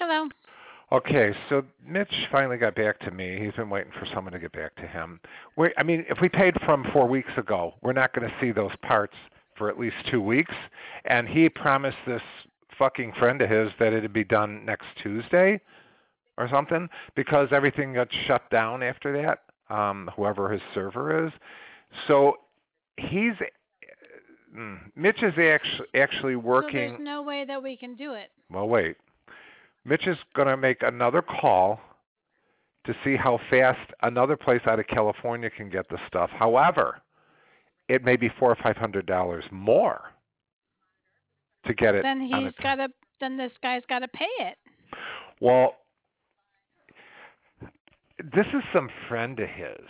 Hello. Okay, so Mitch finally got back to me. He's been waiting for someone to get back to him. I mean, if we paid from 4 weeks ago, we're not going to see those parts for at least 2 weeks. And he promised this fucking friend of his that it'd be done next Tuesday or something because everything got shut down after that, whoever his server is. So he's Mitch is actually So there's working. no way that we can do it. Well, wait. Mitch is going to make another call to see how fast another place out of California can get the stuff. However, it may be $400 or $500 more to get it Then on he's the. got to. Then this guy's got to pay it. Well, this is some friend of his.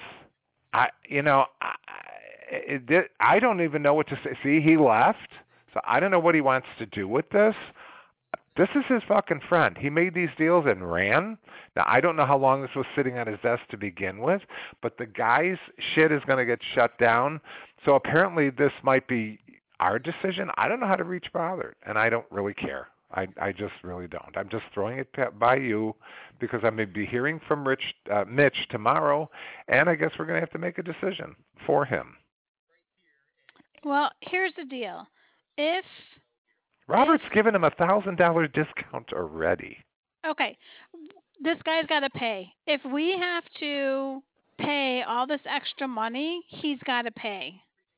I don't even know what to say. See, he left, so I don't know what he wants to do with this. This is his fucking friend. He made these deals and ran. Now, I don't know how long this was sitting on his desk to begin with, but the guy's shit is going to get shut down. So apparently this might be our decision. I don't know how to reach Bothered, and I don't really care. I just really don't. I'm just throwing it by you because I may be hearing from Mitch tomorrow, and I guess we're going to have to make a decision for him. Well, here's the deal. If Robert's given him $1,000 discount already. Okay, this guy's got to pay. If we have to pay all this extra money, he's got to pay.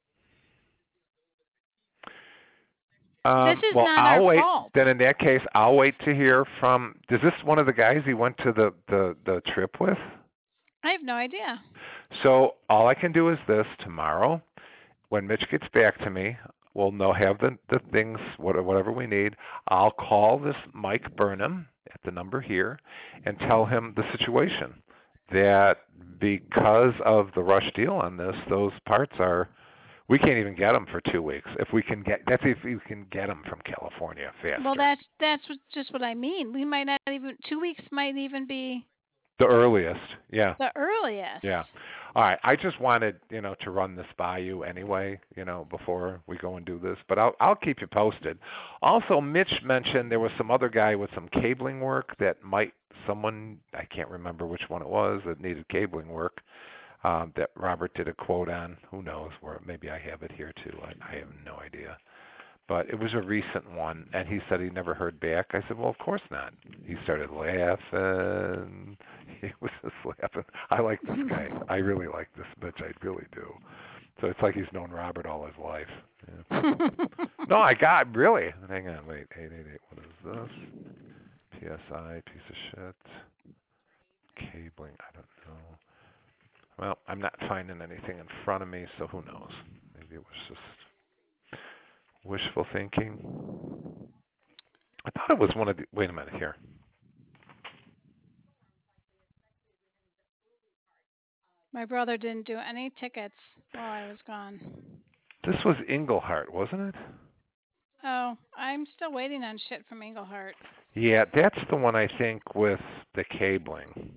This is Well, not I'll our wait. fault. Then in that case, I'll wait to hear from. Is this one of the guys he went to the trip with? I have no idea. So all I can do is this tomorrow, when Mitch gets back to me, we'll have the things whatever we need. I'll call this Mike Burnham at the number here and tell him the situation. That because of the rush deal on this, those parts are. We can't even get them for 2 weeks. If we can get if we can get them from California faster. Well, that's just what I mean. We might not even 2 weeks might even be the earliest. Yeah. the earliest. Yeah. All right. I just wanted, to run this by you anyway, before we go and do this. But I'll keep you posted. Also, Mitch mentioned there was some other guy with some cabling work that I can't remember which one it was that needed cabling work. That Robert did a quote on. Who knows where? Maybe I have it here too. I have no idea. But it was a recent one, and he said he never heard back. I said, well, of course not. He started laughing. He was just laughing. I like this guy. I really like this bitch. I really do. So it's like he's known Robert all his life. Yeah. No, really. Hang on, wait. 888. What is this? PSI, piece of shit. Cabling, I don't know. Well, I'm not finding anything in front of me, so who knows? Maybe it was just wishful thinking. I thought it was one of the. Wait a minute here. My brother didn't do any tickets while I was gone. This was Englehart, wasn't it? Oh, I'm still waiting on shit from Englehart. Yeah, that's the one I think with the cabling.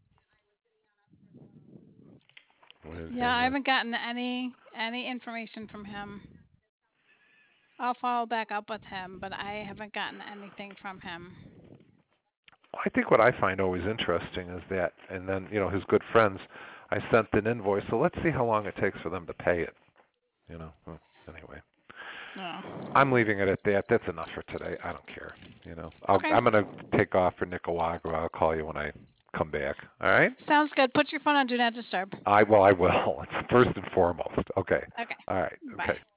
Yeah, I haven't gotten any information from him. I'll follow back up with him, but I haven't gotten anything from him. I think what I find always interesting is that, and then his good friends, I sent an invoice, so let's see how long it takes for them to pay it. Anyway. No. I'm leaving it at that. That's enough for today. I don't care. Okay. I'm going to take off for Nicaragua. I'll call you when I come back. All right? Sounds good. Put your phone on Do Not Disturb. I will. It's first and foremost. Okay. Okay. All right. Bye. Okay.